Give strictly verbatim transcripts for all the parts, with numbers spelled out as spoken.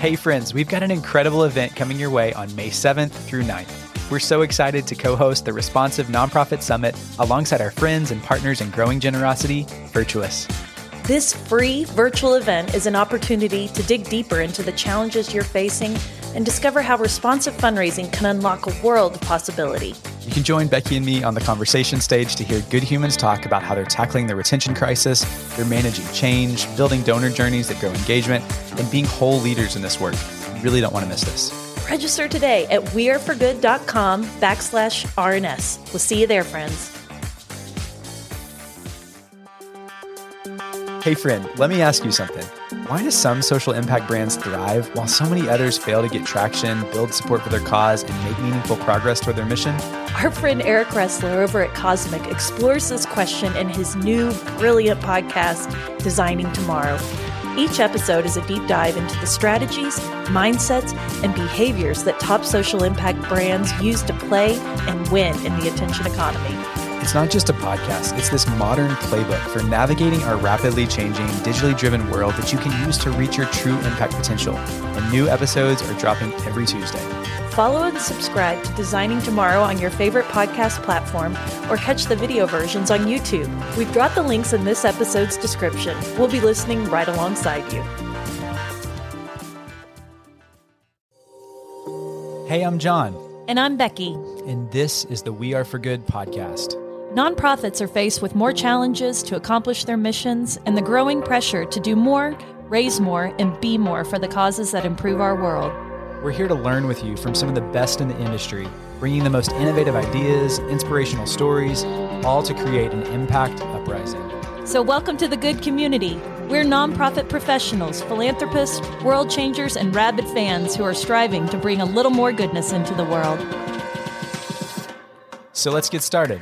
Hey friends, we've got an incredible event coming your way on May seventh through ninth. We're so excited to co-host the Responsive Nonprofit Summit alongside our friends and partners in growing generosity, Virtuous. This free virtual event is an opportunity to dig deeper into the challenges you're facing and discover how responsive fundraising can unlock a world of possibility. You can join Becky and me on the conversation stage to hear good humans talk about how they're tackling the retention crisis, they're managing change, building donor journeys that grow engagement, and being whole leaders in this work. You really don't want to miss this. Register today at weareforgood.com backslash RNS. We'll see you there, friends. Hey friend, let me ask you something. Why do some social impact brands thrive while so many others fail to get traction, build support for their cause, and make meaningful progress toward their mission? Our friend Eric Ressler over at Cosmic explores this question in his new brilliant podcast, Designing Tomorrow. Each episode is a deep dive into the strategies, mindsets, and behaviors that top social impact brands use to play and win in the attention economy. It's not just a podcast, it's this modern playbook for navigating our rapidly changing, digitally driven world that you can use to reach your true impact potential. And new episodes are dropping every Tuesday. Follow and subscribe to Designing Tomorrow on your favorite podcast platform or catch the video versions on YouTube. We've dropped the links in this episode's description. We'll be listening right alongside you. Hey, I'm John. And I'm Becky. And this is the We Are For Good podcast. Nonprofits are faced with more challenges to accomplish their missions and the growing pressure to do more, raise more, and be more for the causes that improve our world. We're here to learn with you from some of the best in the industry, bringing the most innovative ideas, inspirational stories, all to create an impact uprising. So welcome to the good community. We're nonprofit professionals, philanthropists, world changers, and rabid fans who are striving to bring a little more goodness into the world. So let's get started.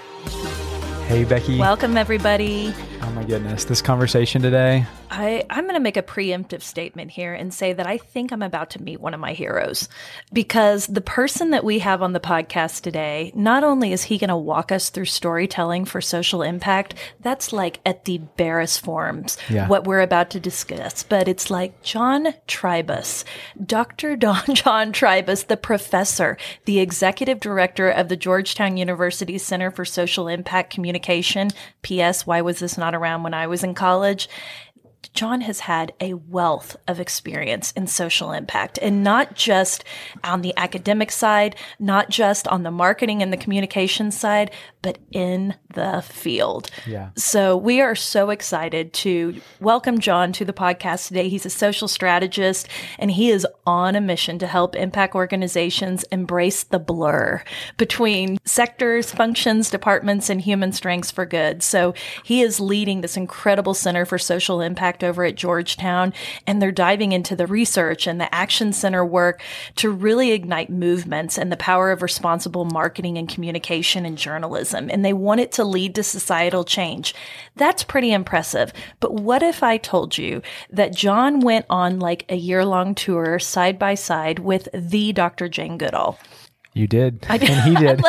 Hey, Becky. Welcome, everybody. Oh, my goodness. This conversation today. I, I'm going to make a preemptive statement here and say that I think I'm about to meet one of my heroes, because the person that we have on the podcast today, not only is he going to walk us through storytelling for social impact, that's like at the barest forms, yeah. what we're about to discuss, but it's like John Trybus, Doctor Don John Trybus, the professor, the executive director of the Georgetown University Center for Social Impact Communication. P S. Why was this not around when I was in college? John has had a wealth of experience in social impact, and not just on the academic side, not just on the marketing and the communication side, but in the field. Yeah. So we are so excited to welcome John to the podcast today. He's a social strategist, and he is on a mission to help impact organizations embrace the blur between sectors, functions, departments, and human strengths for good. So he is leading this incredible Center for Social Impact over at Georgetown, and they're diving into the research and the action center work to really ignite movements and the power of responsible marketing and communication and journalism. And they want it to lead to societal change. That's pretty impressive. But what if I told you that John went on like a year-long tour side by side with the Doctor Jane Goodall? You did. I did. And he did.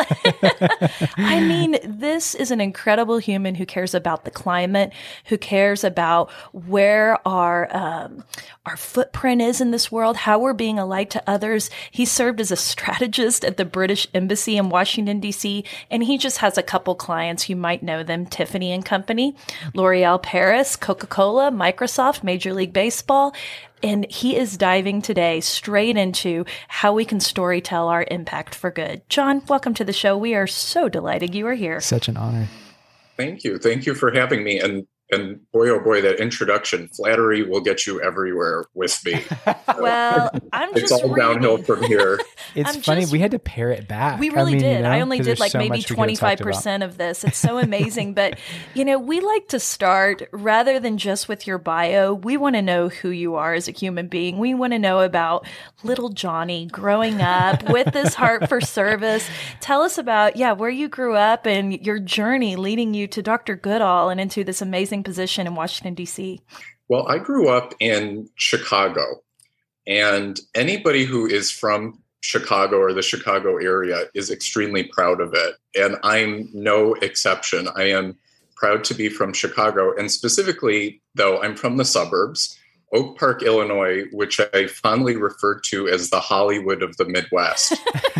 I mean, this is an incredible human who cares about the climate, who cares about where our um, our footprint is in this world, how we're being a light to others. He served as a strategist at the British Embassy in Washington, D C, and he just has a couple clients. You might know them: Tiffany and Company, L'Oreal Paris, Coca-Cola, Microsoft, Major League Baseball. And he is diving today straight into how we can storytell our impact for good. John, welcome to the show. We are so delighted you are here. Such an honor. Thank you. Thank you for having me. And and boy, oh boy, that introduction, flattery will get you everywhere with me. Well, I'm it's just all reading. downhill from here. It's I'm funny. just, we had to pare it back. We really I mean, did. You know, I only did like so maybe twenty-five percent of this. It's so amazing. But, you know, we like to start rather than just with your bio. We want to know who you are as a human being. We want to know about little Johnny growing up with this heart for service. Tell us about, yeah, where you grew up and your journey leading you to Doctor Goodall and into this amazing position in Washington, D C. Well, I grew up in Chicago, and anybody who is from Chicago or the Chicago area is extremely proud of it. And I'm no exception. I am proud to be from Chicago. And specifically, though, I'm from the suburbs. Oak Park, Illinois, which I fondly refer to as the Hollywood of the Midwest.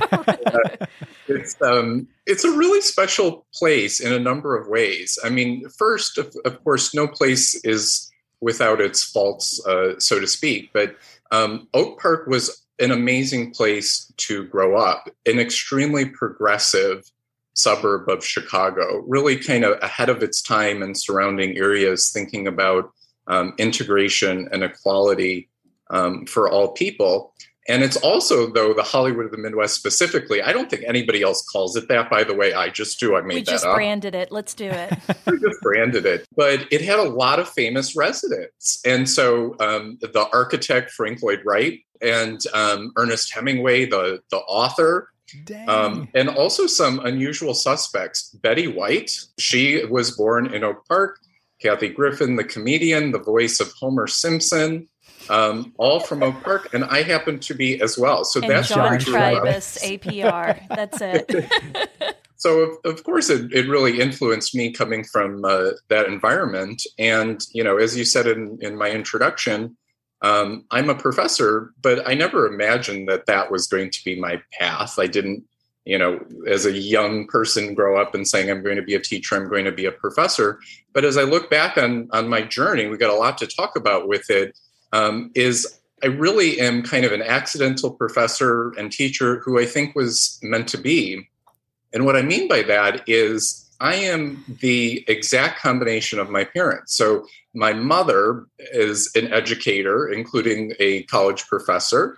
uh, it's um, it's a really special place in a number of ways. I mean, first, of, of course, no place is without its faults, uh, so to speak. But um, Oak Park was an amazing place to grow up, an extremely progressive suburb of Chicago, really kind of ahead of its time in surrounding areas, thinking about um, integration and equality um, for all people. And it's also, though, the Hollywood of the Midwest specifically. I don't think anybody else calls it that, by the way. I just do. I made we that up. We just branded it. Let's do it. We just branded it. But it had a lot of famous residents. And so um, the architect, Frank Lloyd Wright, and um, Ernest Hemingway, the, the author, um, and also some unusual suspects. Betty White, she was born in Oak Park. Kathy Griffin, the comedian, the voice of Homer Simpson. Um, all from Oak Park, and I happen to be as well. So and that's John Tribus, A P R. That's it. So of, of course, it, it really influenced me coming from uh, that environment. And you know, as you said in, in my introduction, um, I'm a professor, but I never imagined that that was going to be my path. I didn't, you know, as a young person, grow up and saying I'm going to be a teacher, I'm going to be a professor. But as I look back on on my journey, we got a lot to talk about with it. Um, is I really am kind of an accidental professor and teacher who I think was meant to be. And what I mean by that is I am the exact combination of my parents. So my mother is an educator, including a college professor.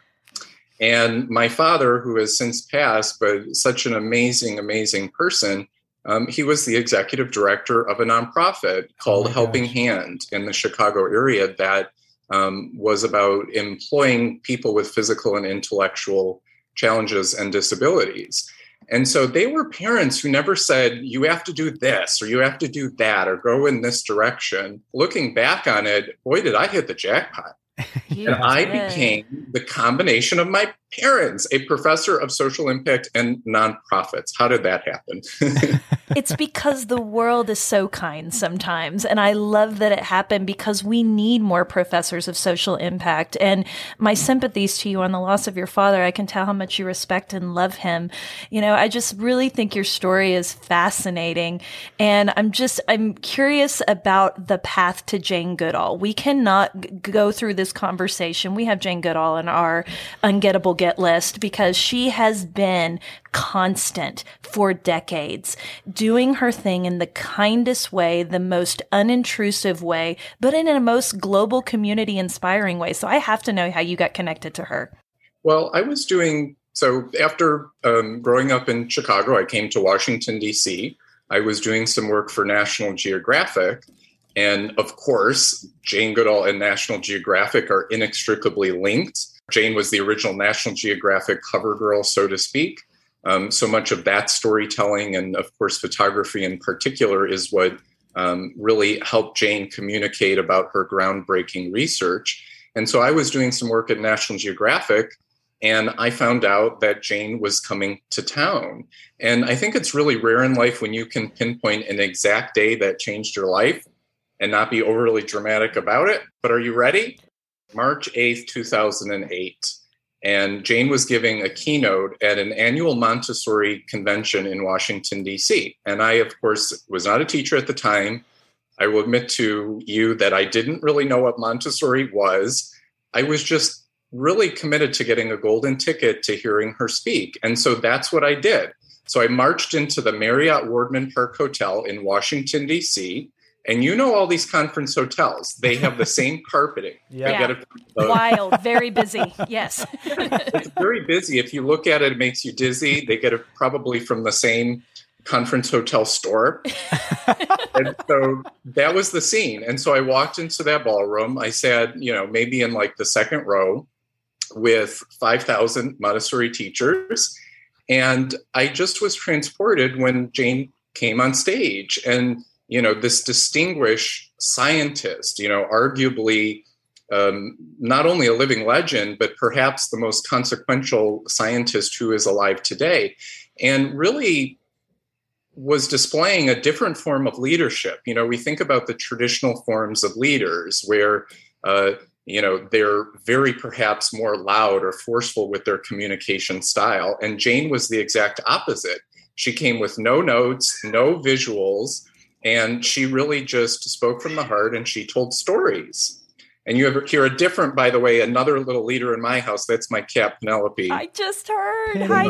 And my father, who has since passed, but such an amazing, amazing person, um, he was the executive director of a nonprofit called oh Helping gosh. Hand in the Chicago area that Um, was about employing people with physical and intellectual challenges and disabilities. And so they were parents who never said, you have to do this, or you have to do that, or go in this direction. Looking back on it, boy, did I hit the jackpot. Yes, and I yes. became the combination of my parents, a professor of social impact and nonprofits. How did that happen? It's because the world is so kind sometimes. And I love that it happened because we need more professors of social impact. And my sympathies to you on the loss of your father. I can tell how much you respect and love him. You know, I just really think your story is fascinating. And I'm just, I'm curious about the path to Jane Goodall. We cannot g- go through this conversation. We have Jane Goodall in our ungettable get list because she has been constant for decades, doing her thing in the kindest way, the most unintrusive way, but in a most global community inspiring way. So I have to know how you got connected to her. Well, I was doing, so after um, growing up in Chicago, I came to Washington, D C. I was doing some work for National Geographic. And of course, Jane Goodall and National Geographic are inextricably linked. Jane was the original National Geographic cover girl, so to speak. Um, so much of that storytelling and, of course, photography in particular is what um, really helped Jane communicate about her groundbreaking research. And so I was doing some work at National Geographic, and I found out that Jane was coming to town. And I think it's really rare in life when you can pinpoint an exact day that changed your life and not be overly dramatic about it. But are you ready? March eighth, two thousand eight. And Jane was giving a keynote at an annual Montessori convention in Washington, D C. And I, of course, was not a teacher at the time. I will admit to you that I didn't really know what Montessori was. I was just really committed to getting a golden ticket to hearing her speak. And so that's what I did. So I marched into the Marriott Wardman Park Hotel in Washington, D C, and you know all these conference hotels, they have the same carpeting. Yeah, yeah. It, uh, wild, very busy, yes. It's very busy. If you look at it, it makes you dizzy. They get it probably from the same conference hotel store. And so that was the scene. And so I walked into that ballroom. I sat, you know, maybe in like the second row with five thousand Montessori teachers. And I just was transported when Jane came on stage. And you know, this distinguished scientist, you know, arguably um, not only a living legend, but perhaps the most consequential scientist who is alive today, and really was displaying a different form of leadership. You know, we think about the traditional forms of leaders where uh, You know, they're very perhaps more loud or forceful with their communication style. And Jane was the exact opposite. She came with no notes, no visuals, and she really just spoke from the heart, and she told stories. And you ever hear a different, by the way, another little leader in my house, that's my cat, Penelope. I just heard. Hi,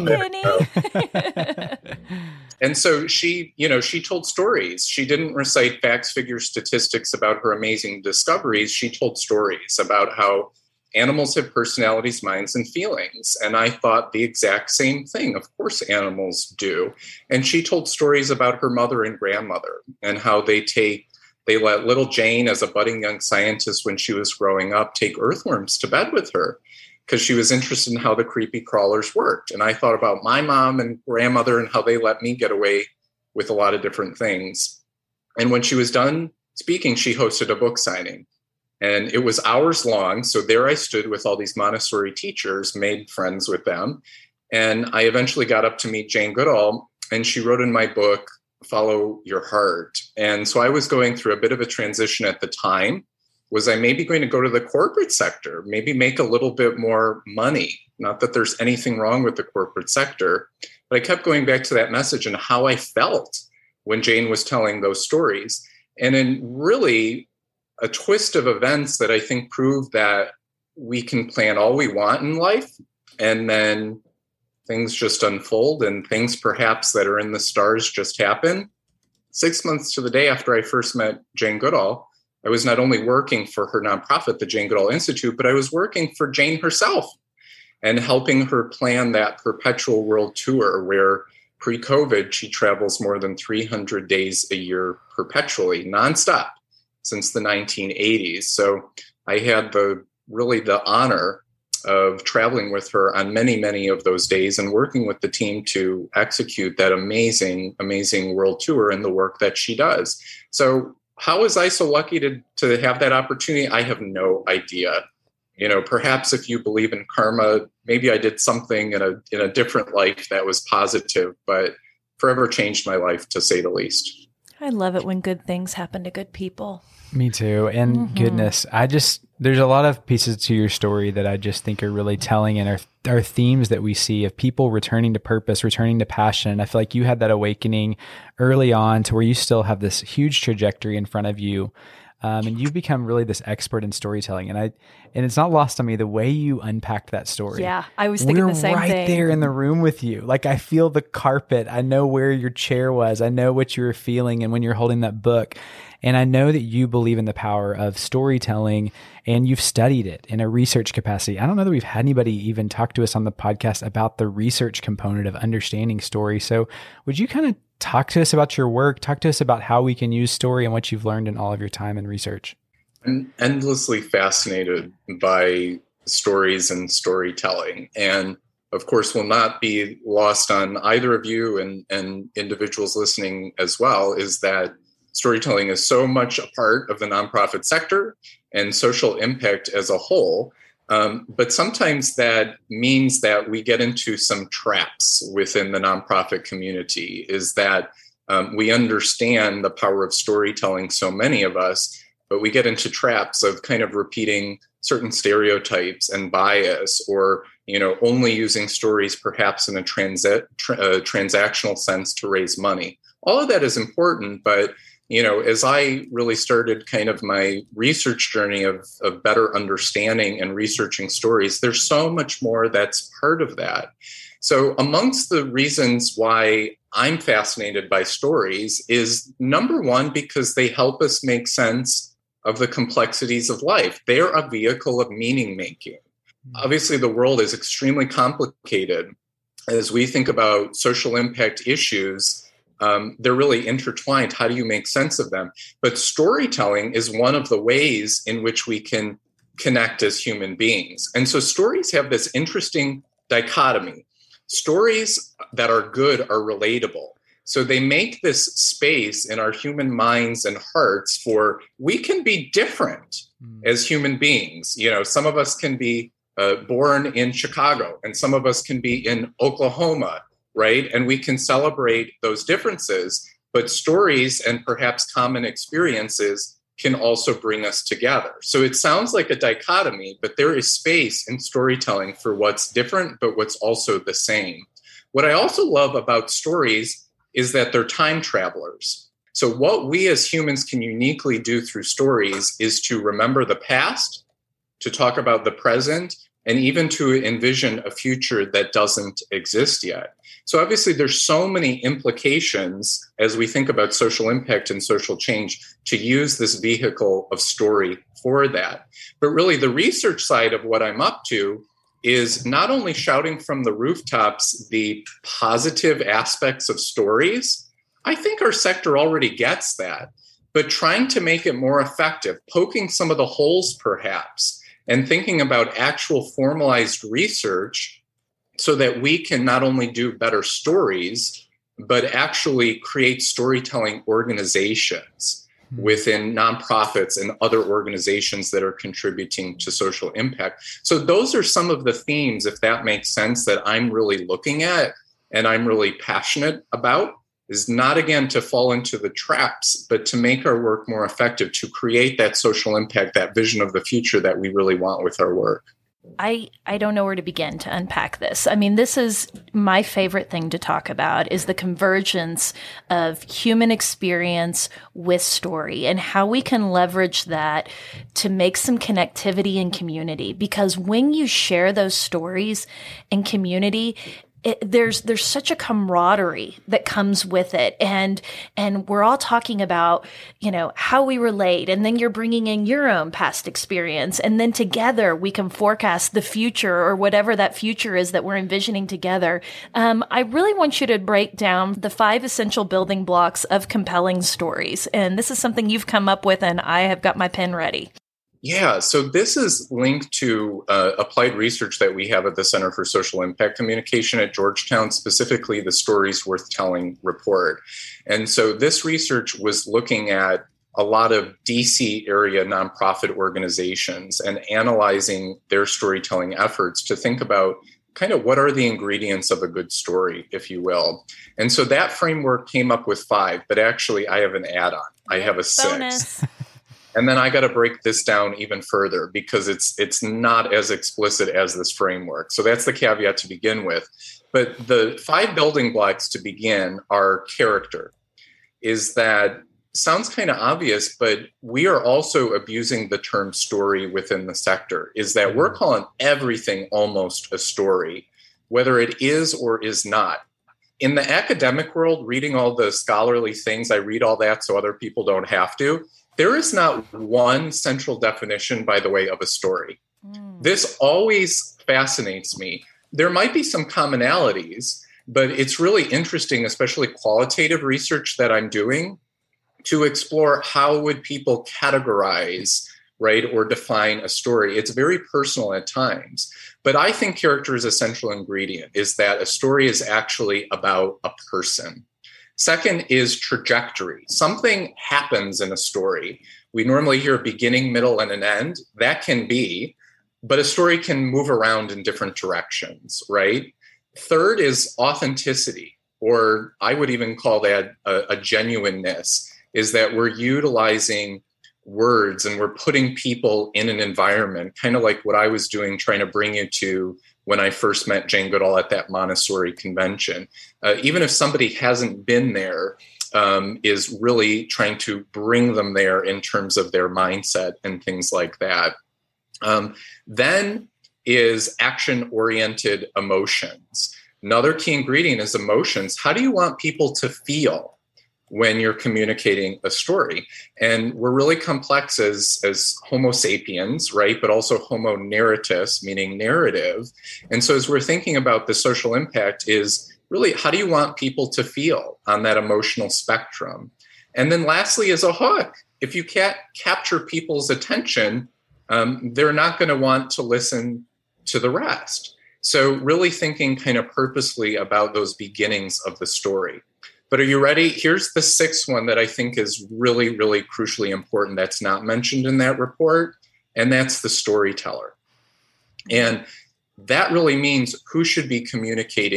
Penny. And so she, you know, she told stories. She didn't recite facts, figures, statistics about her amazing discoveries. She told stories about how animals have personalities, minds, and feelings. And I thought the exact same thing. Of course, animals do. And she told stories about her mother and grandmother and how they take, they let little Jane, as a budding young scientist when she was growing up, take earthworms to bed with her, because she was interested in how the creepy crawlers worked. And I thought about my mom and grandmother and how they let me get away with a lot of different things. And when she was done speaking, she hosted a book signing. And it was hours long. So there I stood with all these Montessori teachers, made friends with them. And I eventually got up to meet Jane Goodall, and she wrote in my book, Follow Your Heart. And so I was going through a bit of a transition at the time. Was I maybe going to go to the corporate sector, maybe make a little bit more money? Not that there's anything wrong with the corporate sector, but I kept going back to that message and how I felt when Jane was telling those stories. And in really a twist of events that I think proved that we can plan all we want in life, and then things just unfold, and things perhaps that are in the stars just happen. Six months to the day after I first met Jane Goodall, I was not only working for her nonprofit, the Jane Goodall Institute, but I was working for Jane herself and helping her plan that perpetual world tour where pre-COVID, she travels more than three hundred days a year perpetually, nonstop, since the nineteen eighties. So I had the really the honor of traveling with her on many, many of those days and working with the team to execute that amazing, amazing world tour and the work that she does. So how was I so lucky to, to have that opportunity? I have no idea. You know, perhaps if you believe in karma, maybe I did something in a in a different life that was positive, but forever changed my life, to say the least. I love it when good things happen to good people. Me too. And mm-hmm. goodness, I just, there's a lot of pieces to your story that I just think are really telling, and are, are themes that we see of people returning to purpose, returning to passion. And I feel like you had that awakening early on to where you still have this huge trajectory in front of you. Um, and you've become really this expert in storytelling. And I, and it's not lost on me the way you unpacked that story. Yeah, I was thinking We're the same right thing. there in the room with you. Like, I feel the carpet. I know where your chair was. I know what you were feeling. And when you're holding that book, and I know that you believe in the power of storytelling, and you've studied it in a research capacity. I don't know that we've had anybody even talk to us on the podcast about the research component of understanding story. So would you kind of talk to us about your work, talk to us about how we can use story and what you've learned in all of your time in research? I'm endlessly fascinated by stories and storytelling. And of course, will not be lost on either of you and, and individuals listening as well, is that storytelling is so much a part of the nonprofit sector and social impact as a whole. Um, but sometimes that means that we get into some traps within the nonprofit community, is that um, we understand the power of storytelling, so many of us, but we get into traps of kind of repeating certain stereotypes and bias, or, you know, only using stories perhaps in a transit, tra- uh, transactional sense to raise money. All of that is important, but you know, as I really started kind of my research journey of, of better understanding and researching stories, there's so much more that's part of that. So amongst the reasons why I'm fascinated by stories is, number one, because they help us make sense of the complexities of life. They're a vehicle of meaning making. Obviously, the world is extremely complicated. As we think about social impact issues, Um, they're really intertwined. How do you make sense of them? But storytelling is one of the ways in which we can connect as human beings. And so stories have this interesting dichotomy. Stories that are good are relatable. So they make this space in our human minds and hearts for, we can be different mm. as human beings. You know, some of us can be uh, born in Chicago, and some of us can be in Oklahoma, right? And we can celebrate those differences, but stories and perhaps common experiences can also bring us together. So it sounds like a dichotomy, but there is space in storytelling for what's different, but what's also the same. What I also love about stories is that they're time travelers. So what we as humans can uniquely do through stories is to remember the past, to talk about the present, and even to envision a future that doesn't exist yet. So obviously there's so many implications as we think about social impact and social change to use this vehicle of story for that. But really the research side of what I'm up to is not only shouting from the rooftops the positive aspects of stories. I think our sector already gets that, but trying to make it more effective, poking some of the holes perhaps, and thinking about actual formalized research so that we can not only do better stories, but actually create storytelling organizations within nonprofits and other organizations that are contributing to social impact. So those are some of the themes, if that makes sense, that I'm really looking at and I'm really passionate about, is not, again, to fall into the traps, but to make our work more effective, to create that social impact, that vision of the future that we really want with our work. I, I don't know where to begin to unpack this. I mean, this is my favorite thing to talk about, is the convergence of human experience with story and how we can leverage that to make some connectivity and community. Because when you share those stories in community, It, there's there's such a camaraderie that comes with it, and and we're all talking about, you know, how we relate, and then you're bringing in your own past experience, and then together we can forecast the future or whatever that future is that we're envisioning together. Um, I really want you to break down the five essential building blocks of compelling stories, and this is something you've come up with, and I have got my pen ready. Yeah, so this is linked to uh, applied research that we have at the Center for Social Impact Communication at Georgetown, specifically the Stories Worth Telling report. And so this research was looking at a lot of D C area nonprofit organizations and analyzing their storytelling efforts to think about kind of what are the ingredients of a good story, if you will. And so that framework came up with five, but actually I have an add-on. I have a six. Bonus. And then I got to break this down even further because it's it's not as explicit as this framework. So that's the caveat to begin with. But the five building blocks to begin are character. Is that sounds kind of obvious, but we are also abusing the term story within the sector. Is that we're calling everything almost a story, whether it is or is not. In the academic world, reading all the scholarly things, I read all that so other people don't have to. There is not one central definition, by the way, of a story. Mm. This always fascinates me. There might be some commonalities, but it's really interesting, especially qualitative research that I'm doing, to explore how would people categorize, right, or define a story. It's very personal at times. But I think character is a central ingredient, is that a story is actually about a person. Second is trajectory. Something happens in a story. We normally hear a beginning, middle, and an end. That can be, but a story can move around in different directions, right? Third is authenticity, or I would even call that a, a genuineness, is that we're utilizing words and we're putting people in an environment, kind of like what I was doing, trying to bring you to when I first met Jane Goodall at that Montessori convention. Uh, even if somebody hasn't been there, um, is really trying to bring them there in terms of their mindset and things like that. Um, then is action-oriented emotions. Another key ingredient is emotions. How do you want people to feel when you're communicating a story? And we're really complex as, as Homo sapiens, right? But also Homo narratus, meaning narrative. And so as we're thinking about the social impact is really, how do you want people to feel on that emotional spectrum? And then lastly is a hook. If you can't capture people's attention, um, they're not going to want to listen to the rest. So really thinking kind of purposely about those beginnings of the story. But are you ready? Here's the sixth one that I think is really, really crucially important that's not mentioned in that report, and that's the storyteller. And that really means who should be communicating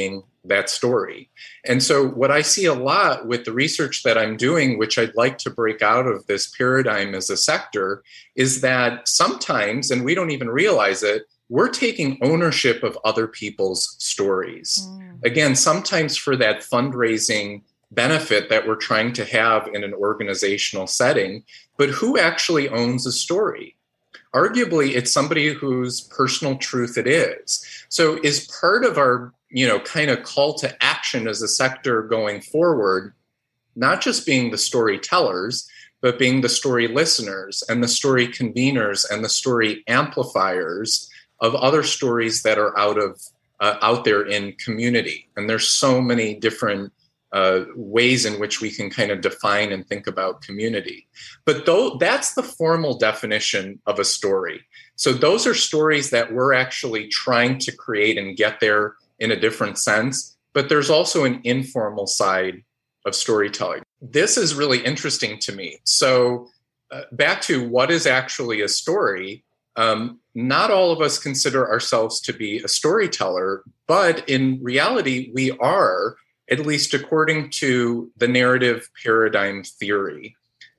that story. And so what I see a lot with the research that I'm doing, which I'd like to break out of this paradigm as a sector, is that sometimes, and we don't even realize it, we're taking ownership of other people's stories. Mm. Again, sometimes for that fundraising benefit that we're trying to have in an organizational setting, but who actually owns a story? Arguably, it's somebody whose personal truth it is. So is part of our, you know, kind of call to action as a sector going forward, not just being the storytellers, but being the story listeners and the story conveners and the story amplifiers of other stories that are out of uh, out there in community. And there's so many different uh, ways in which we can kind of define and think about community. But though that's the formal definition of a story. So those are stories that we're actually trying to create and get there in a different sense. But there's also an informal side of storytelling. This is really interesting to me. So uh, back to what is actually a story. Um, not all of us consider ourselves to be a storyteller, but in reality, we are, at least according to the narrative paradigm theory.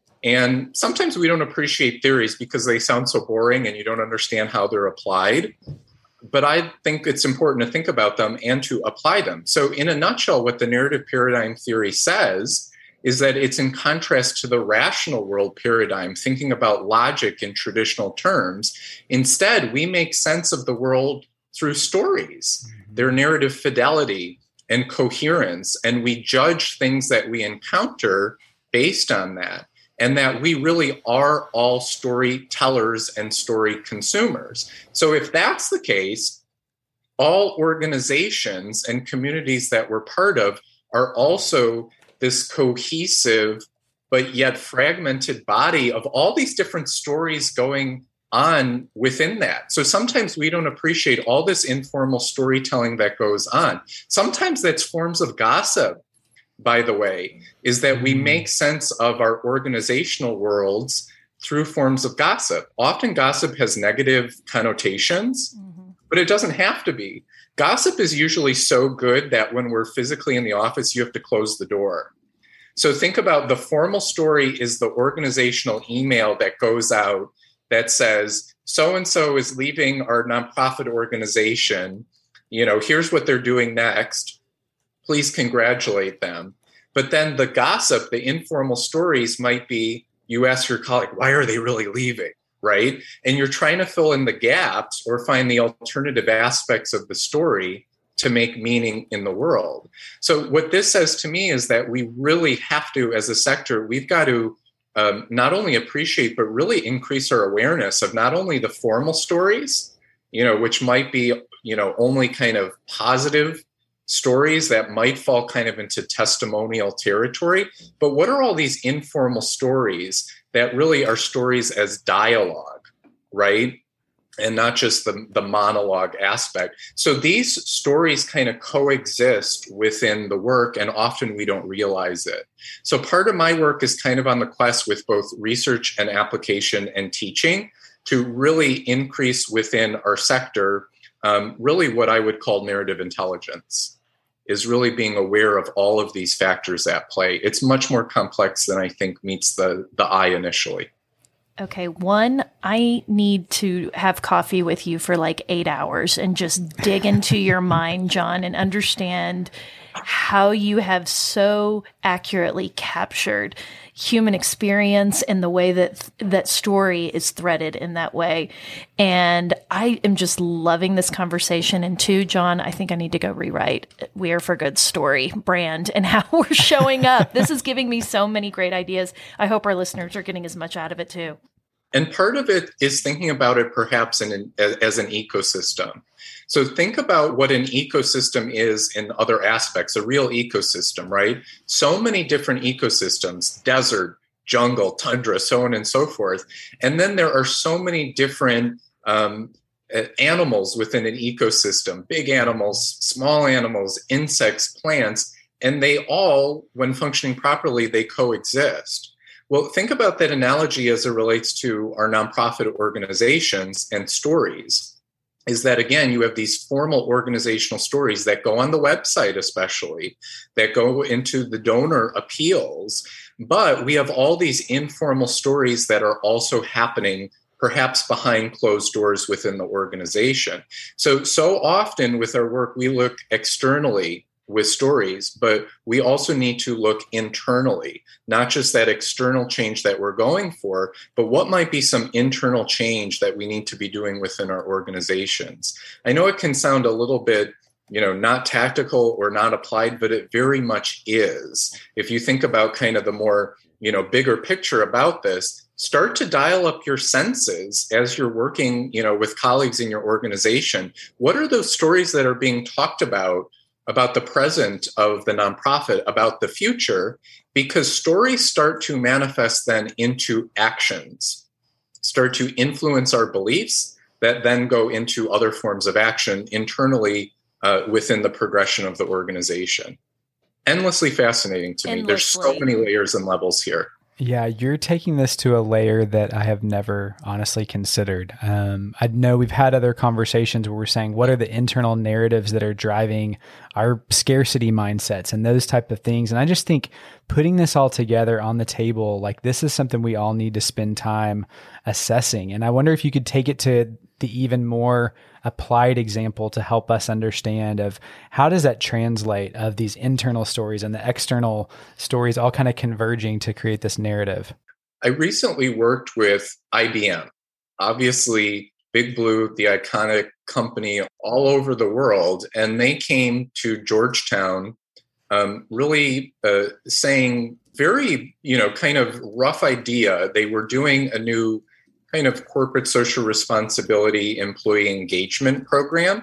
And sometimes we don't appreciate theories because they sound so boring and you don't understand how they're applied. But I think it's important to think about them and to apply them. So in a nutshell, what the narrative paradigm theory says is that it's in contrast to the rational world paradigm, thinking about logic in traditional terms. Instead, we make sense of the world through stories, mm-hmm. their narrative fidelity and coherence, and we judge things that we encounter based on that, and that we really are all storytellers and story consumers. So if that's the case, all organizations and communities that we're part of are also this cohesive but yet fragmented body of all these different stories going on within that. So sometimes we don't appreciate all this informal storytelling that goes on. Sometimes that's forms of gossip, by the way, is that we make sense of our organizational worlds through forms of gossip. Often gossip has negative connotations, mm-hmm. but it doesn't have to be. Gossip is usually so good that when we're physically in the office, you have to close the door. So think about the formal story is the organizational email that goes out that says, so-and-so is leaving our nonprofit organization. You know, here's what they're doing next. Please congratulate them. But then the gossip, the informal stories might be, you ask your colleague, why are they really leaving? Right? And you're trying to fill in the gaps or find the alternative aspects of the story to make meaning in the world. So what this says to me is that we really have to, as a sector, we've got to um, not only appreciate, but really increase our awareness of not only the formal stories, you know, which might be, you know, only kind of positive stories that might fall kind of into testimonial territory, but what are all these informal stories that really are stories as dialogue, right? And not just the, the monologue aspect. So these stories kind of coexist within the work, and often we don't realize it. So part of my work is kind of on the quest with both research and application and teaching to really increase within our sector, um, really what I would call narrative intelligence, is really being aware of all of these factors at play. It's much more complex than I think meets the, the eye initially. Okay, one, I need to have coffee with you for like eight hours and just dig into your mind, John, and understand how you have so accurately captured human experience and the way that that story is threaded in that way. And I am just loving this conversation. And two, John, I think I need to go rewrite We Are for Good story brand and how we're showing up. This is giving me so many great ideas. I hope our listeners are getting as much out of it too. And part of it is thinking about it perhaps in an, as an ecosystem. So think about what an ecosystem is in other aspects, a real ecosystem, right? So many different ecosystems, desert, jungle, tundra, so on and so forth. And then there are so many different um, animals within an ecosystem, big animals, small animals, insects, plants, and they all, when functioning properly, they coexist. Well, think about that analogy as it relates to our nonprofit organizations and stories. is that, again, you have these formal organizational stories that go on the website, especially, that go into the donor appeals. But we have all these informal stories that are also happening perhaps behind closed doors within the organization. So, so often with our work, we look externally with stories, but we also need to look internally, not just that external change that we're going for, but what might be some internal change that we need to be doing within our organizations. I know it can sound a little bit, you know, not tactical or not applied, but it very much is. If you think about kind of the more, you know, bigger picture about this, start to dial up your senses as you're working, you know, with colleagues in your organization. What are those stories that are being talked about about the present of the nonprofit, about the future? Because stories start to manifest then into actions, start to influence our beliefs that then go into other forms of action internally uh, within the progression of the organization. Endlessly fascinating to me. There's so many layers and levels here. Yeah, you're taking this to a layer that I have never honestly considered. Um, I know we've had other conversations where we're saying, what are the internal narratives that are driving our scarcity mindsets and those type of things? And I just think putting this all together on the table, like this is something we all need to spend time assessing. And I wonder if you could take it to the even more applied example to help us understand of how does that translate of these internal stories and the external stories all kind of converging to create this narrative. I recently worked with I B M, obviously Big Blue, the iconic company all over the world. And they came to Georgetown um, really uh, saying very, you know, kind of rough idea. They were doing a new kind of corporate social responsibility employee engagement program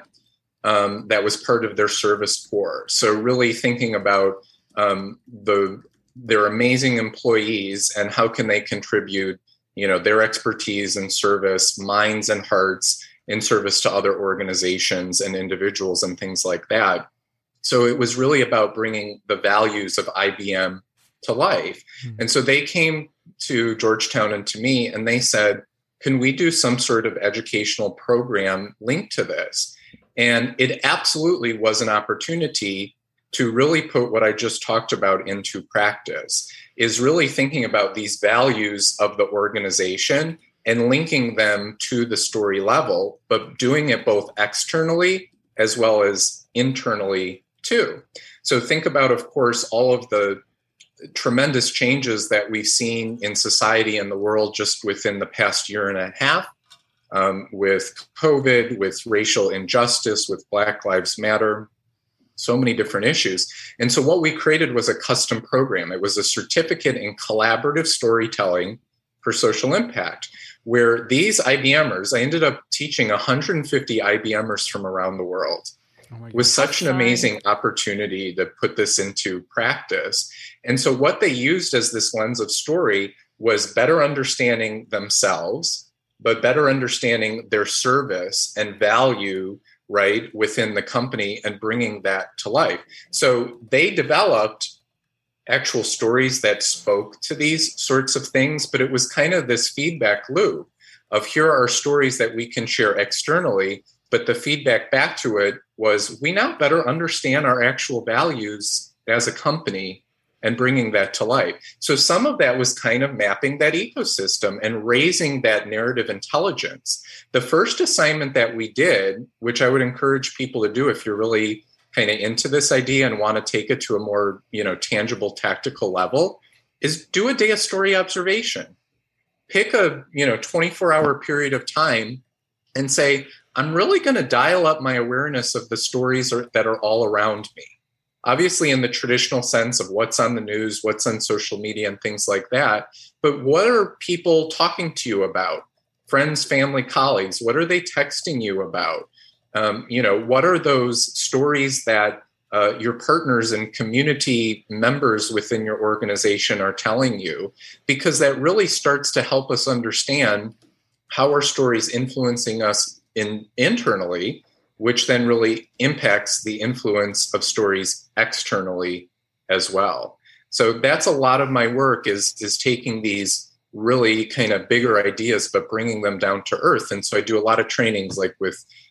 um, that was part of their service corps. So really thinking about um, the their amazing employees and how can they contribute, you know, their expertise and service, minds and hearts in service to other organizations and individuals and things like that. So it was really about bringing the values of I B M to life. Mm-hmm. And so they came to Georgetown and to me, and they said, can we do some sort of educational program linked to this? And it absolutely was an opportunity to really put what I just talked about into practice, is really thinking about these values of the organization and linking them to the story level, but doing it both externally as well as internally too. So think about, of course, all of the tremendous changes that we've seen in society and the world just within the past year and a half, um, with COVID, with racial injustice, with Black Lives Matter, so many different issues. And so what we created was a custom program. It was a certificate in collaborative storytelling for social impact, where these I B Mers, I ended up teaching one hundred fifty I B Mers from around the world. Oh it was such an amazing opportunity to put this into practice. And so what they used as this lens of story was better understanding themselves, but better understanding their service and value, right, within the company and bringing that to life. So they developed actual stories that spoke to these sorts of things, but it was kind of this feedback loop of here are stories that we can share externally, but the feedback back to it was we now better understand our actual values as a company and bringing that to life. So some of that was kind of mapping that ecosystem and raising that narrative intelligence. The first assignment that we did, which I would encourage people to do if you're really kind of into this idea and want to take it to a more, you know, tangible, tactical level, is do a day of story observation. Pick a, you know, twenty-four hour period of time and say, I'm really going to dial up my awareness of the stories are, that are all around me. Obviously, in the traditional sense of what's on the news, what's on social media and things like that. But what are people talking to you about? Friends, family, colleagues, what are they texting you about? Um, you know, what are those stories that uh, your partners and community members within your organization are telling you? Because that really starts to help us understand how our stories influencing us in internally, which then really impacts the influence of stories externally as well. So that's a lot of my work is, is taking these really kind of bigger ideas, but bringing them down to earth. And so I do a lot of trainings like with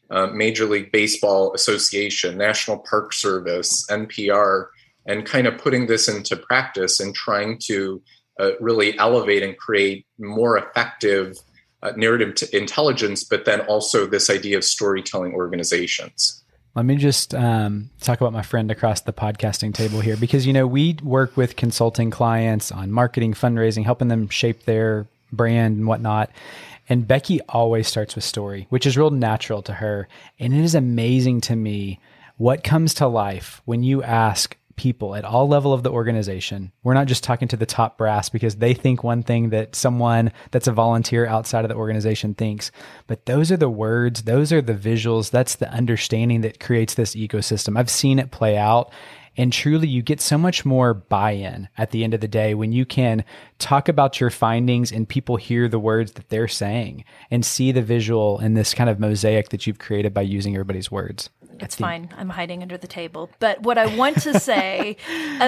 uh, Major League Baseball Association, National Park Service, N P R, and kind of putting this into practice and trying to uh, really elevate and create more effective uh, narrative t- intelligence, but then also this idea of storytelling organizations. Let me just um, talk about my friend across the podcasting table here, because, you know, we work with consulting clients on marketing, fundraising, helping them shape their brand and whatnot. And Becky always starts with story, which is real natural to her. And it is amazing to me what comes to life when you ask people at all level of the organization. We're not just talking to the top brass because they think one thing that someone that's a volunteer outside of the organization thinks, but those are the words, those are the visuals, that's the understanding that creates this ecosystem. I've seen it play out. And truly, you get so much more buy-in at the end of the day when you can talk about your findings and people hear the words that they're saying and see the visual in this kind of mosaic that you've created by using everybody's words. It's fine. I'm hiding under the table. But what I want to say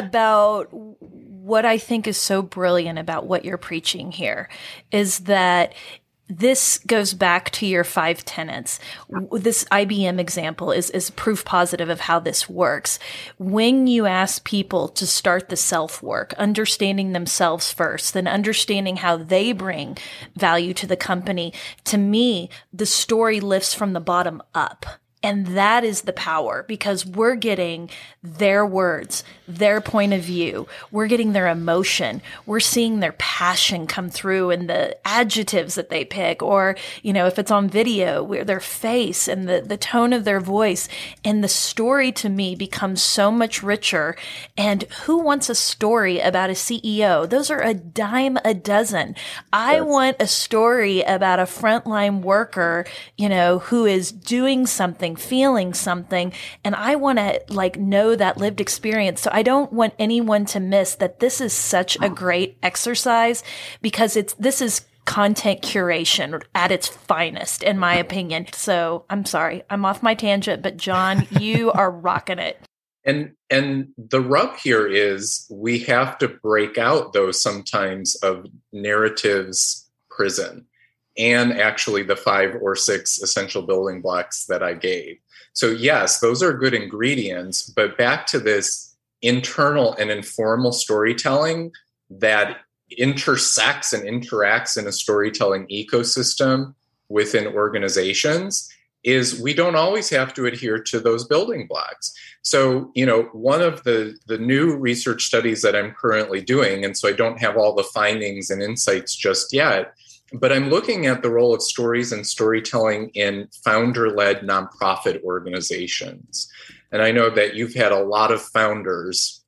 about what I think is so brilliant about what you're preaching here is that this goes back to your five tenets. This I B M example is, is proof positive of how this works. When you ask people to start the self work, understanding themselves first, then understanding how they bring value to the company, to me, the story lifts from the bottom up. And that is the power, because we're getting their words, their point of view. We're getting their emotion. We're seeing their passion come through in the adjectives that they pick, or, you know, if it's on video, where their face and the, the tone of their voice. And the story to me becomes so much richer. And who wants a story about a C E O? Those are a dime a dozen. I yes. want a story about a frontline worker, you know, who is doing something, feeling something, and I want to like know that lived experience. So I don't want anyone to miss that this is such a great exercise, because it's this is content curation at its finest, in my opinion. So I'm sorry, I'm off my tangent, but John, you are rocking it. And and the rub here is we have to break out those sometimes of narratives prison, and actually the five or six essential building blocks that I gave. So yes, those are good ingredients, but back to this internal and informal storytelling that intersects and interacts in a storytelling ecosystem within organizations is we don't always have to adhere to those building blocks. So, you know, one of the, the new research studies that I'm currently doing, and so I don't have all the findings and insights just yet, but I'm looking at the role of stories and storytelling in founder-led nonprofit organizations. And I know that you've had a lot of founders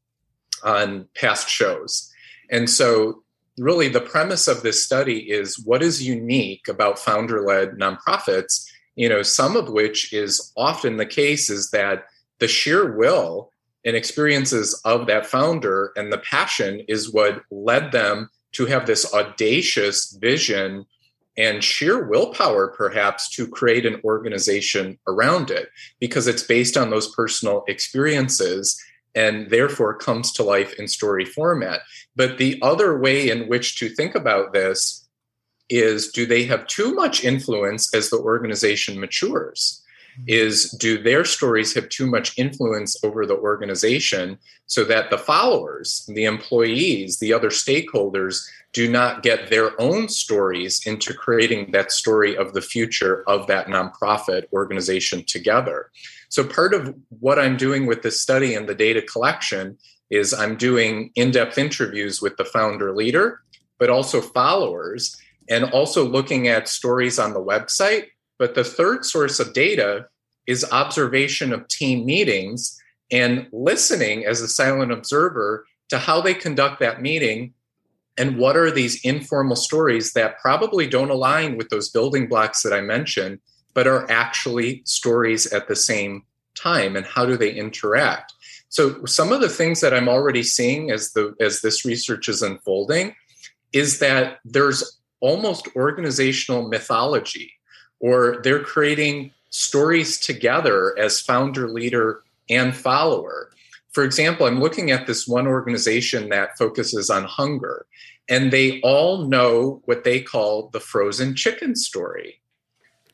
on past shows. And so really the premise of this study is what is unique about founder-led nonprofits, you know, some of which is often the case is that the sheer will and experiences of that founder and the passion is what led them to have this audacious vision and sheer willpower, perhaps, to create an organization around it, because it's based on those personal experiences and therefore comes to life in story format. But the other way in which to think about this is, do they have too much influence as the organization matures? Is do their stories have too much influence over the organization so that the followers, the employees, the other stakeholders do not get their own stories into creating that story of the future of that nonprofit organization together? So part of what I'm doing with this study and the data collection is I'm doing in-depth interviews with the founder leader, but also followers, and also looking at stories on the website. But the third source of data is observation of team meetings and listening as a silent observer to how they conduct that meeting and what are these informal stories that probably don't align with those building blocks that I mentioned, but are actually stories at the same time, and how do they interact? So some of the things that I'm already seeing as the as this research is unfolding is that there's almost organizational mythology, or they're creating stories together as founder, leader, and follower. For example, I'm looking at this one organization that focuses on hunger, and they all know what they call the frozen chicken story.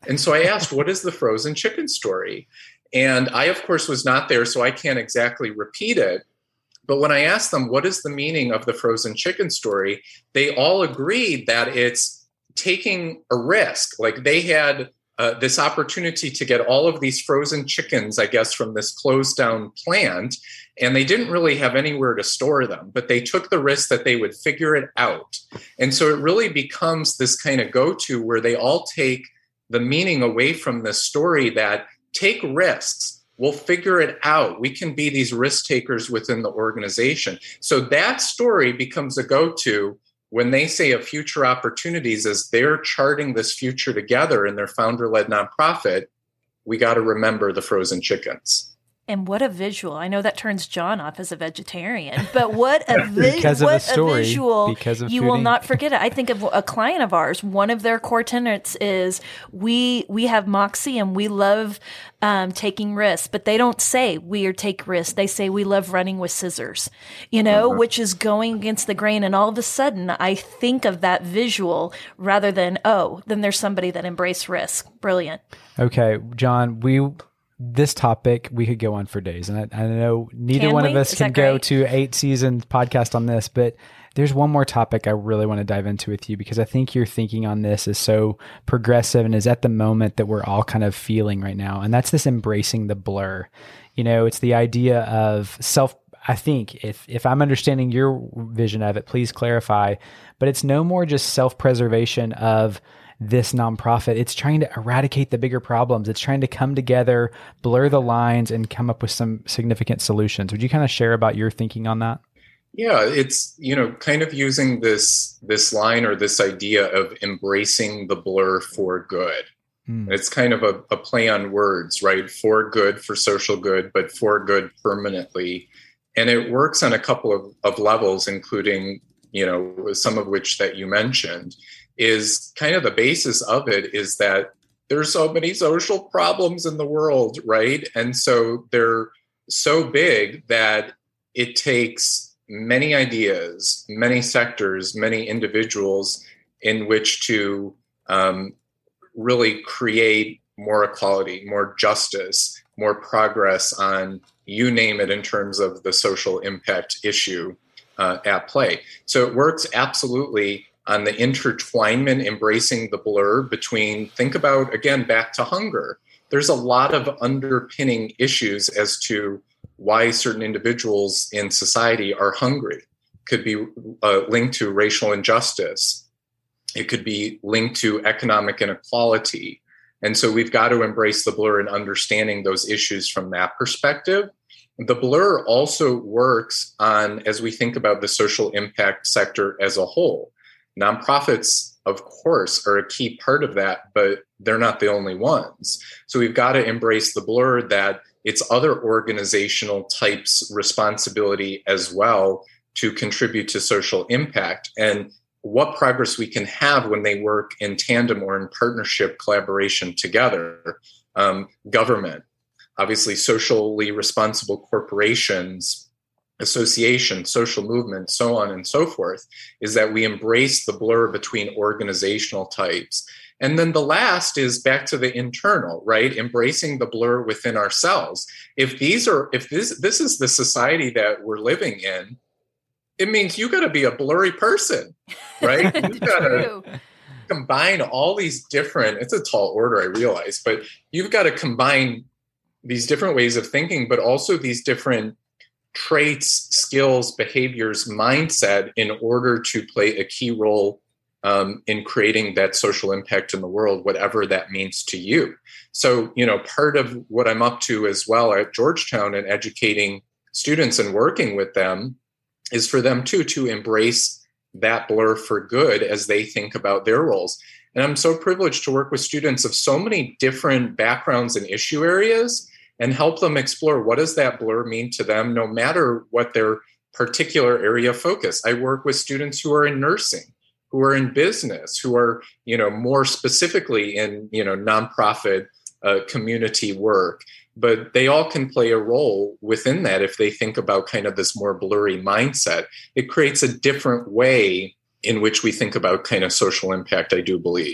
And so I asked, what is the frozen chicken story? And I, of course, was not there, so I can't exactly repeat it. But when I asked them, what is the meaning of the frozen chicken story? They all agreed that it's taking a risk. Like they had uh, this opportunity to get all of these frozen chickens, I guess, from this closed down plant. And they didn't really have anywhere to store them, but they took the risk that they would figure it out. And so it really becomes this kind of go-to where they all take the meaning away from this story that take risks. We'll figure it out. We can be these risk takers within the organization. So that story becomes a go-to when they say of future opportunities as they're charting this future together in their founder-led nonprofit. We got to remember the frozen chickens. And what a visual. I know that turns John off as a vegetarian, but what a, vi- because of what a, story, a visual. Because of you fooding. will not forget it. I think of a client of ours. One of their core tenets is we we have Moxie and we love um, taking risks, but they don't say we are take risks. They say we love running with scissors, you know, uh-huh. which is going against the grain. And all of a sudden, I think of that visual rather than, oh, then there's somebody that embraced risk. Brilliant. Okay, John, we... This topic, we could go on for days. And I, I know neither can one we? of us Is can that go great? to eight season podcast on this, but there's one more topic I really want to dive into with you because I think your thinking on this is so progressive and is at the moment that we're all kind of feeling right now. And that's this embracing the blur. You know, it's the idea of self, I think if, if I'm understanding your vision of it, please clarify, but it's no more just self-preservation of this nonprofit. It's trying to eradicate the bigger problems. It's trying to come together, blur the lines, and come up with some significant solutions. Would you kind of share about your thinking on that? Yeah, it's, you know, kind of using this this line or this idea of embracing the blur for good. Mm. It's kind of a, a play on words, right? For good, for social good, but for good permanently. And it works on a couple of, of levels, including, you know, some of which that you mentioned. Is kind of the basis of it is that there's so many social problems in the world, right? And so they're so big that it takes many ideas, many sectors, many individuals in which to um, really create more equality, more justice, more progress on, you name it, in terms of the social impact issue uh, at play. So it works absolutely on the intertwinement, embracing the blur between, think about, again, back to hunger. There's a lot of underpinning issues as to why certain individuals in society are hungry. Could be uh, linked to racial injustice. It could be linked to economic inequality. And so we've got to embrace the blur and understanding those issues from that perspective. The blur also works on, as we think about the social impact sector as a whole. Nonprofits, of course, are a key part of that, but they're not the only ones. So we've got to embrace the blur that it's other organizational types' responsibility as well to contribute to social impact and what progress we can have when they work in tandem or in partnership collaboration together. Um, government, obviously socially responsible corporations, association, social movement, so on and so forth, is that we embrace the blur between organizational types. And then the last is back to the internal, right? Embracing the blur within ourselves. If these are, if this this is the society that we're living in, it means you got to be a blurry person, right? You got to combine all these different, it's a tall order, I realize, but you've got to combine these different ways of thinking, but also these different traits, skills, behaviors, mindset in order to play a key role um, in creating that social impact in the world, whatever that means to you. So, you know, part of what I'm up to as well at Georgetown and educating students and working with them is for them too to embrace that blur for good as they think about their roles. And I'm so privileged to work with students of so many different backgrounds and issue areas and help them explore what does that blur mean to them, no matter what their particular area of focus. I work with students who are in nursing, who are in business, who are, you know, more specifically in, you know, nonprofit uh, community work. But they all can play a role within that if they think about kind of this more blurry mindset. It creates a different way in which we think about kind of social impact, I do believe.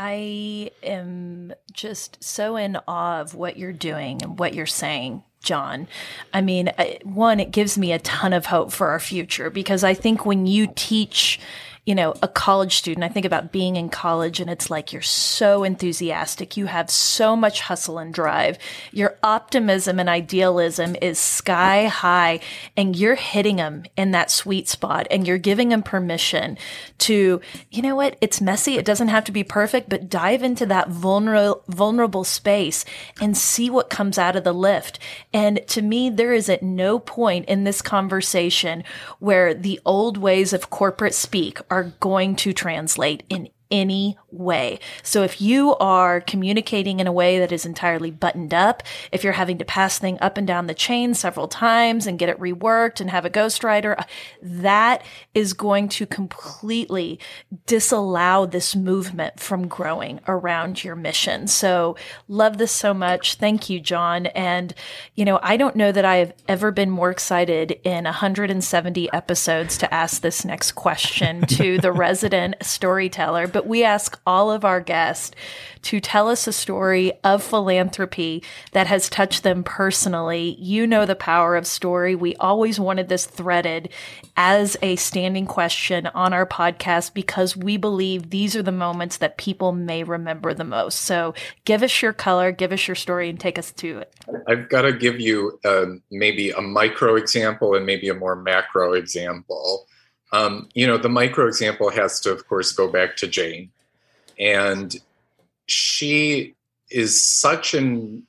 I am just so in awe of what you're doing and what you're saying, John. I mean, one, it gives me a ton of hope for our future, because I think when you teach, you know, a college student, I think about being in college and it's like you're so enthusiastic. You have so much hustle and drive. Your optimism and idealism is sky high, and you're hitting them in that sweet spot, and you're giving them permission to, you know what, it's messy. It doesn't have to be perfect, but dive into that vulnerable, vulnerable space and see what comes out of the lift. And to me, there is at no point in this conversation where the old ways of corporate speak are going to translate in any way. So if you are communicating in a way that is entirely buttoned up, if you're having to pass thing up and down the chain several times and get it reworked and have a ghostwriter, that is going to completely disallow this movement from growing around your mission. So love this so much. Thank you, John. And, you know, I don't know that I have ever been more excited in one hundred seventy episodes to ask this next question to the resident storyteller, but we ask all of our guests to tell us a story of philanthropy that has touched them personally. You know the power of story. We always wanted this threaded as a standing question on our podcast because we believe these are the moments that people may remember the most. So give us your color, give us your story, and take us to it. I've got to give you um, maybe a micro example and maybe a more macro example. Um, you know, the micro example has to, of course, go back to Jane. And she is such an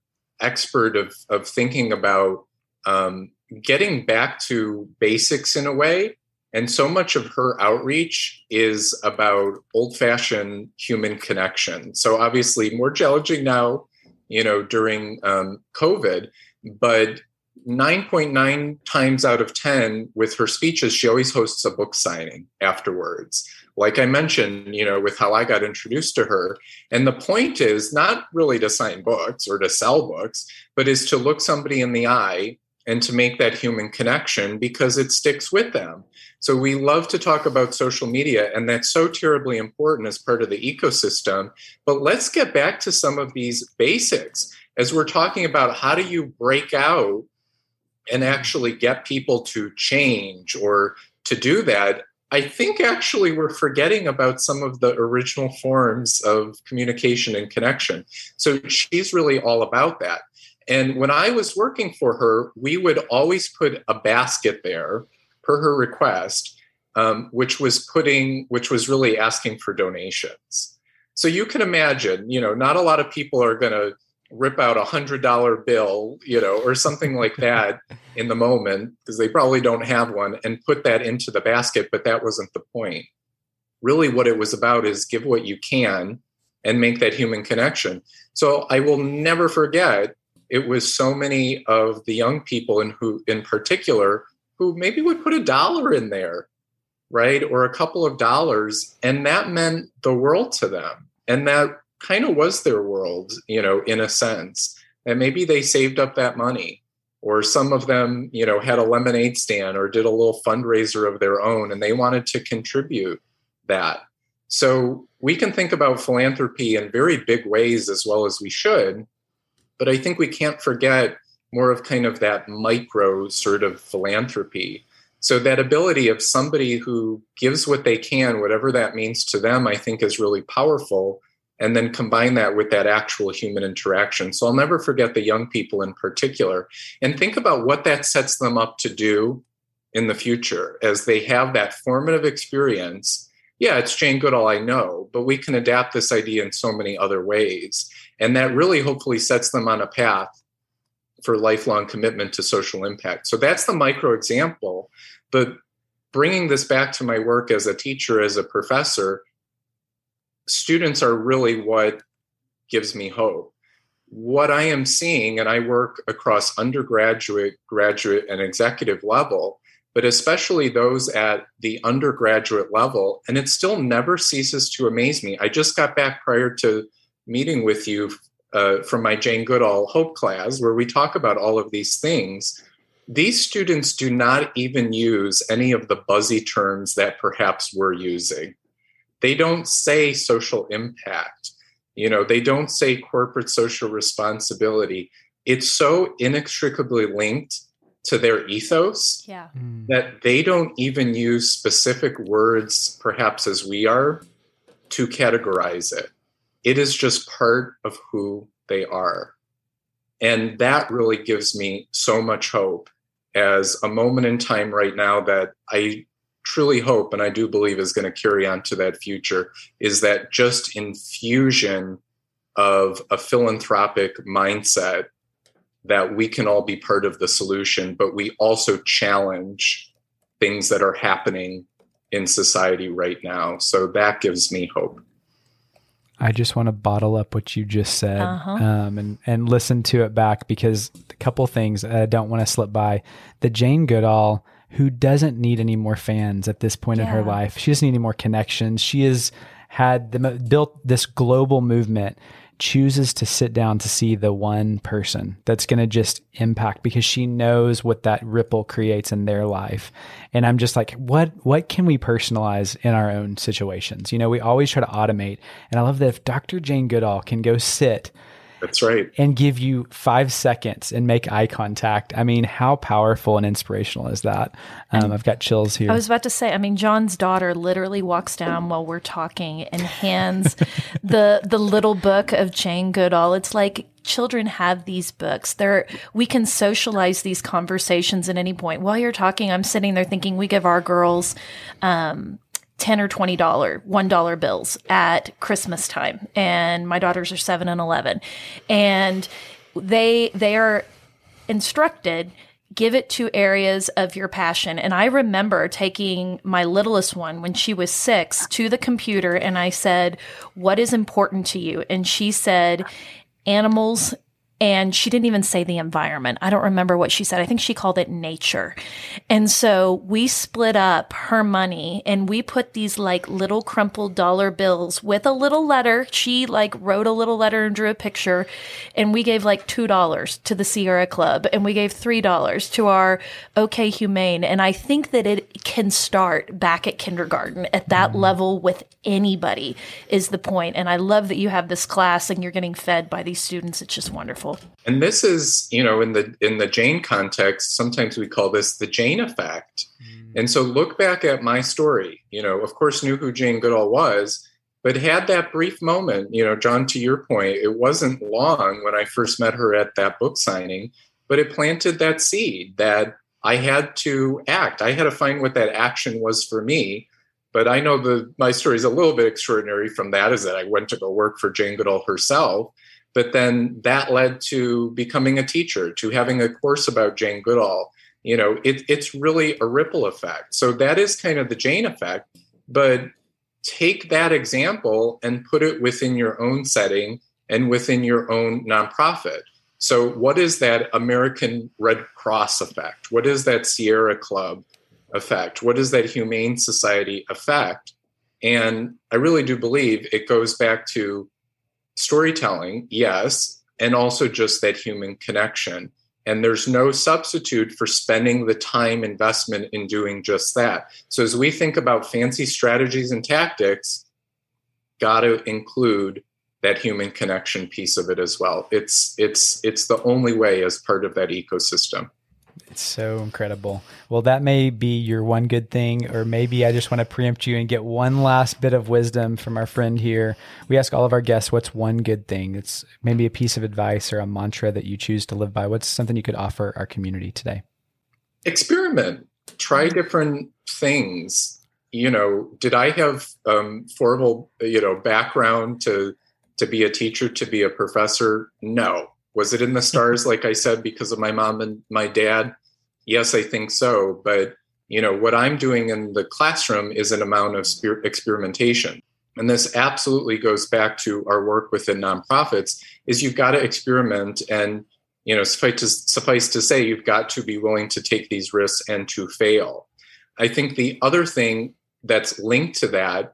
expert of, of thinking about um, getting back to basics in a way. And so much of her outreach is about old-fashioned human connection. So obviously more challenging now, you know, during um, COVID, but nine point nine times out of ten with her speeches, she always hosts a book signing afterwards. Like I mentioned, you know, with how I got introduced to her. And the point is not really to sign books or to sell books, but is to look somebody in the eye and to make that human connection because it sticks with them. So we love to talk about social media, and that's so terribly important as part of the ecosystem. But let's get back to some of these basics as we're talking about how do you break out and actually get people to change or to do that. I think actually we're forgetting about some of the original forms of communication and connection. So she's really all about that. And when I was working for her, we would always put a basket there per her request, um, which was putting, which was really asking for donations. So you can imagine, you know, not a lot of people are going to rip out a hundred dollar bill, you know, or something like that in the moment, because they probably don't have one, and put that into the basket. But that wasn't the point. Really what it was about is give what you can and make that human connection. So I will never forget, it was so many of the young people in who, in particular, who maybe would put a dollar in there, right? Or a couple of dollars. And that meant the world to them. And that kind of was their world, you know, in a sense. And maybe they saved up that money, or some of them, you know, had a lemonade stand or did a little fundraiser of their own, and they wanted to contribute that. So we can think about philanthropy in very big ways as well as we should. But I think we can't forget more of kind of that micro sort of philanthropy. So that ability of somebody who gives what they can, whatever that means to them, I think is really powerful. And then combine that with that actual human interaction. So I'll never forget the young people in particular, and think about what that sets them up to do in the future as they have that formative experience. Yeah, it's Jane Goodall, I know, but we can adapt this idea in so many other ways. And that really hopefully sets them on a path for lifelong commitment to social impact. So that's the micro example. But bringing this back to my work as a teacher, as a professor, students are really what gives me hope. What I am seeing, and I work across undergraduate, graduate, and executive level, but especially those at the undergraduate level, and it still never ceases to amaze me. I just got back prior to meeting with you uh, from my Jane Goodall Hope class, where we talk about all of these things. These students do not even use any of the buzzy terms that perhaps we're using. They don't say social impact. You know, they don't say corporate social responsibility. It's so inextricably linked to their ethos yeah. that they don't even use specific words, perhaps as we are, to categorize it. It is just part of who they are. And that really gives me so much hope as a moment in time right now that I truly hope, and I do believe is going to carry on to that future, is that just infusion of a philanthropic mindset that we can all be part of the solution, but we also challenge things that are happening in society right now. So that gives me hope. I just want to bottle up what you just said uh-huh. um, and, and listen to it back, because a couple things I don't want to slip by. The Jane Goodall, who doesn't need any more fans at this point yeah. in her life. She doesn't need any more connections. She has had the, built this global movement, chooses to sit down to see the one person that's going to just impact, because she knows what that ripple creates in their life. And I'm just like, what, what can we personalize in our own situations? You know, we always try to automate. And I love that if Doctor Jane Goodall can go sit That's right. and give you five seconds and make eye contact. I mean, how powerful and inspirational is that? Um, I've got chills here. I was about to say, I mean, John's daughter literally walks down while we're talking and hands the the little book of Jane Goodall. It's like children have these books. They're, we can socialize these conversations at any point. While you're talking, I'm sitting there thinking we give our girls um, ten or twenty dollar, one dollar bills at Christmas time. And my daughters are seven and eleven. And they, they are instructed, give it to areas of your passion. And I remember taking my littlest one when she was six to the computer, and I said, what is important to you? And she said, animals. And she didn't even say the environment. I don't remember what she said. I think she called it nature. And so we split up her money and we put these like little crumpled dollar bills with a little letter. She like wrote a little letter and drew a picture, and we gave like two dollars to the Sierra Club, and we gave three dollars to our OK Humane. And I think that it can start back at kindergarten at that mm-hmm. level with anybody is the point. And I love that you have this class and you're getting fed by these students. It's just wonderful. And this is, you know, in the in the Jane context, sometimes we call this the Jane effect. Mm. And so look back at my story. You know, of course, knew who Jane Goodall was, but had that brief moment. You know, John, to your point, it wasn't long when I first met her at that book signing, but it planted that seed that I had to act. I had to find what that action was for me. But I know the my story is a little bit extraordinary from that, is that I went to go work for Jane Goodall herself. But then that led to becoming a teacher, to having a course about Jane Goodall. You know, it, it's really a ripple effect. So that is kind of the Jane effect. But take that example and put it within your own setting and within your own nonprofit. So what is that American Red Cross effect? What is that Sierra Club effect? What is that Humane Society effect? And I really do believe it goes back to storytelling, yes, and also just that human connection. And there's no substitute for spending the time investment in doing just that. So as we think about fancy strategies and tactics, got to include that human connection piece of it as well. It's it's it's the only way as part of that ecosystem. It's so incredible. Well, that may be your one good thing, or maybe I just want to preempt you and get one last bit of wisdom from our friend here. We ask all of our guests, what's one good thing? It's maybe a piece of advice or a mantra that you choose to live by. What's something you could offer our community today? Experiment. Try different things. You know, did I have um, formal, you know, background to to be a teacher, to be a professor? No. Was it in the stars, like I said, because of my mom and my dad? Yes, I think so. But, you know, what I'm doing in the classroom is an amount of spe- experimentation. And this absolutely goes back to our work within nonprofits, is you've got to experiment. And, you know, suffice to, suffice to say, you've got to be willing to take these risks and to fail. I think the other thing that's linked to that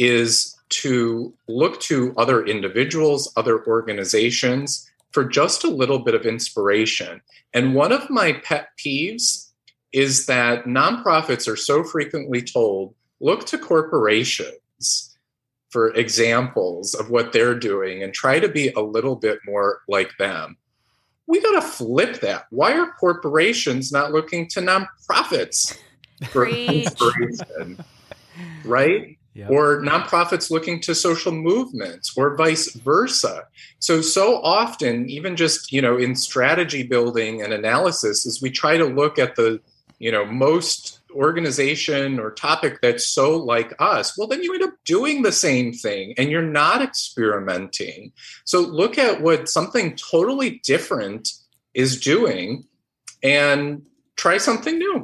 is to look to other individuals, other organizations, for just a little bit of inspiration. And one of my pet peeves is that nonprofits are so frequently told, look to corporations. for examples of what they're doing and try to be a little bit more like them. We got to flip that. Why are corporations not looking to nonprofits for inspiration, right? Yep. Or nonprofits looking to social movements, or vice versa. So, so often, even just, you know, in strategy building and analysis, is we try to look at the, you know, most organization or topic that's so like us. Well, then you end up doing the same thing and you're not experimenting. So look at what something totally different is doing and try something new.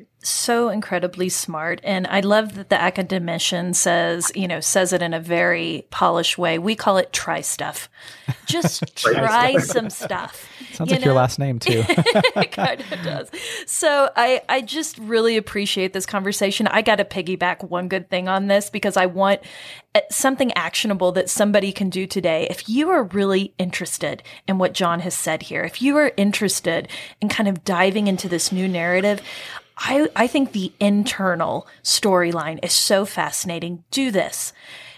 So incredibly smart. And I love that the academician says, you know, says it in a very polished way. We call it try stuff. Just try some stuff. Sounds you like know? Your last name too. It kind of does. So I, I just really appreciate this conversation. I got to piggyback one good thing on this because I want something actionable that somebody can do today. If you are really interested in what John has said here, if you are interested in kind of diving into this new narrative, I, I think the internal storyline is so fascinating. Do this.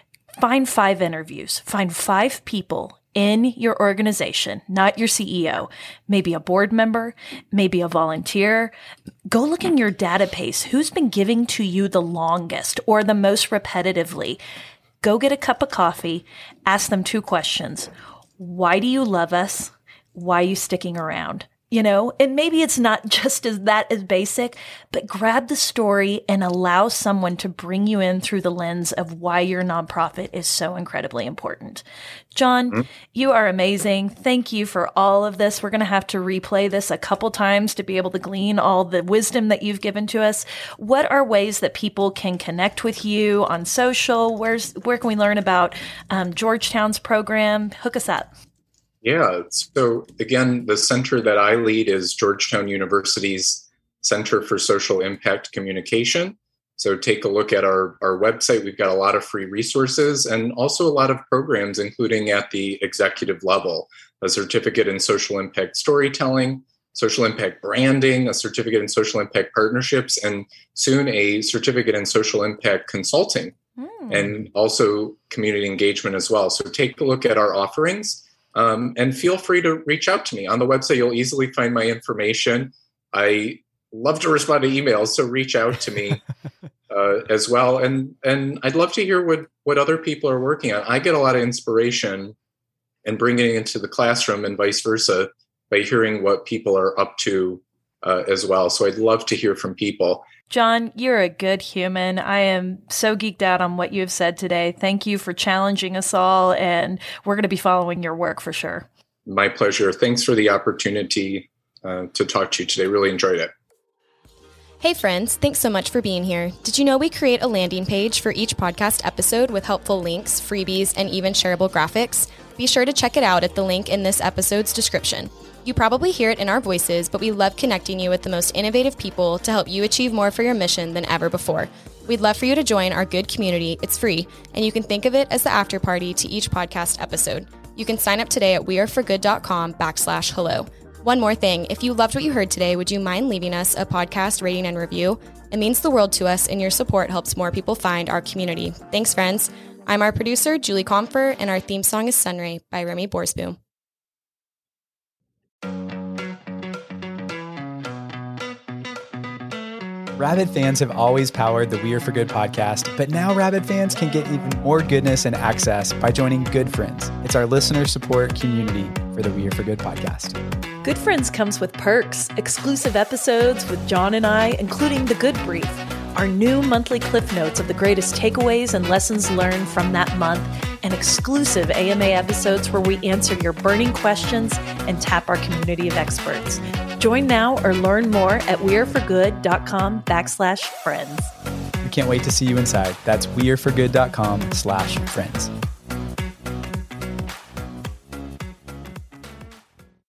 Find five interviews. Find five people in your organization, not your C E O, maybe a board member, maybe a volunteer. Go look in your database. Who's been giving to you the longest or the most repetitively? Go get a cup of coffee. Ask them two questions. Why do you love us? Why are you sticking around? You know, and maybe it's not just as that as basic, but grab the story and allow someone to bring you in through the lens of why your nonprofit is so incredibly important. John, mm-hmm. you are amazing. Thank you for all of this. We're going to have to replay this a couple times to be able to glean all the wisdom that you've given to us. What are ways that people can connect with you on social? Where's, where can we learn about um, Georgetown's program? Hook us up. Yeah. So again, the center that I lead is Georgetown University's Center for Social Impact Communication. So take a look at our, our website. We've got a lot of free resources and also a lot of programs, including at the executive level, a certificate in social impact storytelling, social impact branding, a certificate in social impact partnerships, and soon a certificate in social impact consulting, mm. and also community engagement as well. So take a look at our offerings. Um, and feel free to reach out to me. On the website, you'll easily find my information. I love to respond to emails, so reach out to me uh, as well. And and I'd love to hear what, what other people are working on. I get a lot of inspiration and bringing it into the classroom and vice versa by hearing what people are up to uh, as well. So I'd love to hear from people. John, you're a good human. I am so geeked out on what you have said today. Thank you for challenging us all, and we're going to be following your work for sure. My pleasure. Thanks for the opportunity uh, to talk to you today. Really enjoyed it. Hey friends, thanks so much for being here. Did you know we create a landing page for each podcast episode with helpful links, freebies, and even shareable graphics? Be sure to check it out at the link in this episode's description. You probably hear it in our voices, but we love connecting you with the most innovative people to help you achieve more for your mission than ever before. We'd love for you to join our good community. It's free, and you can think of it as the after party to each podcast episode. You can sign up today at weareforgood.com backslash hello. One more thing, if you loved what you heard today, would you mind leaving us a podcast rating and review? It means the world to us, and your support helps more people find our community. Thanks, friends. I'm our producer, Julie Comfer, and our theme song is Sunray by Remy Borsboom. Rabid fans have always powered the We Are For Good podcast, but now Rabid fans can get even more goodness and access by joining Good Friends. It's our listener support community for the We Are For Good podcast. Good Friends comes with perks, exclusive episodes with John and I, including The Good Brief, our new monthly cliff notes of the greatest takeaways and lessons learned from that month, and exclusive A M A episodes where we answer your burning questions and tap our community of experts. Join now or learn more at weareforgood.com backslash friends. We can't wait to see you inside. That's weareforgood.com slash friends.